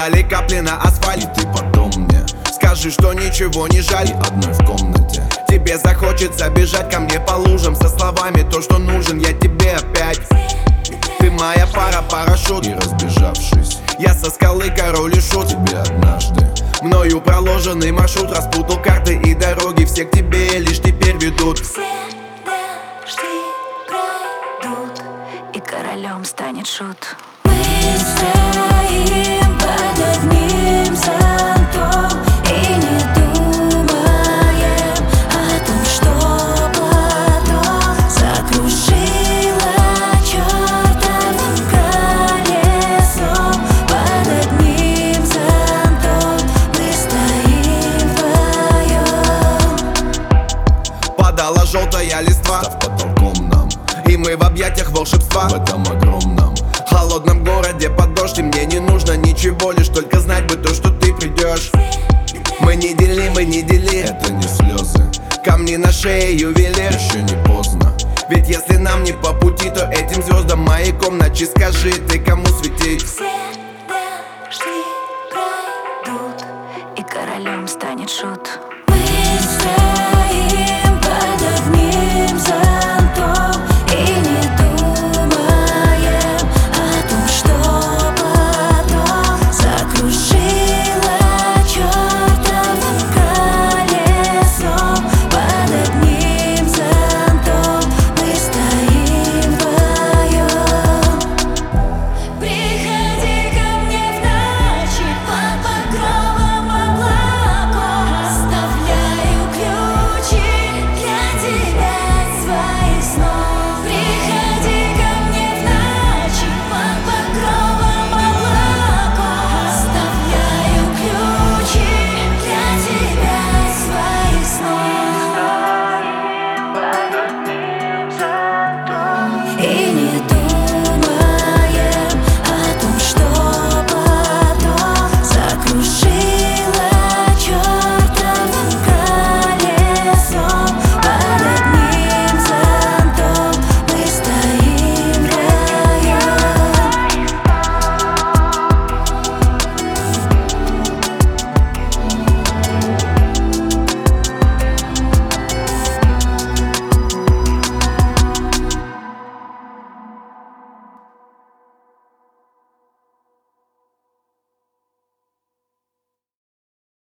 Падали капли на асфальт, и ты потом мне скажи, что ничего не жаль. и одной в комнате. Тебе захочется бежать ко мне по лужам со словами то, что нужен я тебе опять. Ты моя пара, парашют, И разбежавшись, я со скалы король и шут. тебе однажды Мною проложенный маршрут, распутал карты и дороги, все к тебе лишь теперь ведут. Все дожди пройдут, и королем станет шут. Мы стоим под одним зонтом и не думаем о том, что потом закружило чертовым колесом. Под одним зонтом мы стоим вдвоем. Падала желтая листва, став потолком нам и мы в объятиях волшебства. в этом огромном холодном городе под дождь, и мне не нужно ничего, лишь только знать бы то, что ты придешь. Мы не дели, это не слезы, камни на шее, ювелир. еще не поздно. Ведь если нам не по пути, то этим звездам маяком ночи скажи, ты кому светить. Все дожди пройдут, и королем станет шут.